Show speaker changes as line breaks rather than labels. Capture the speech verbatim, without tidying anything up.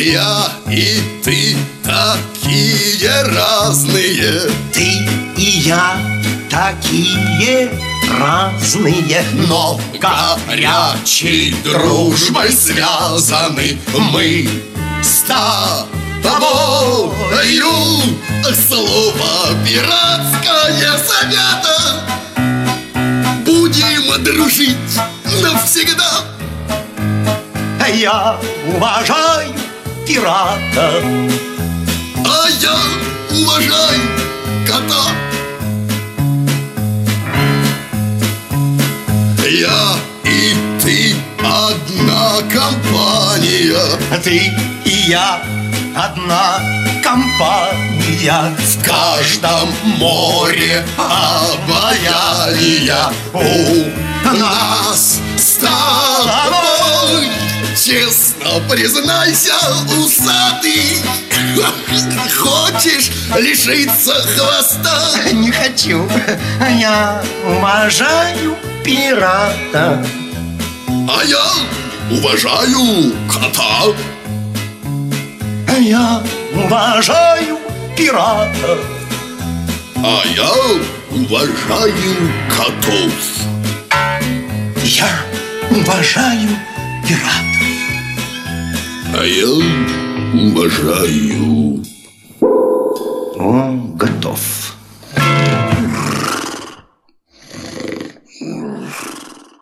Я и ты такие разные.
Ты и я такие разные,
но горячей дружбой связаны мы с тобою. Слово пиратское завета. Будем дружить навсегда.
Я уважаю пирата,
а я уважаю кота. Я и ты одна компания.
Ты и я одна компания.
В каждом море обаяния у нас с тобой. Честно признайся, усатый, хочешь лишиться хвоста?
Не хочу. Я уважаю пирата,
а я уважаю кота.
А я уважаю пирата,
а я уважаю котов.
Я уважаю пирата,
а я уважаю.
Он готов.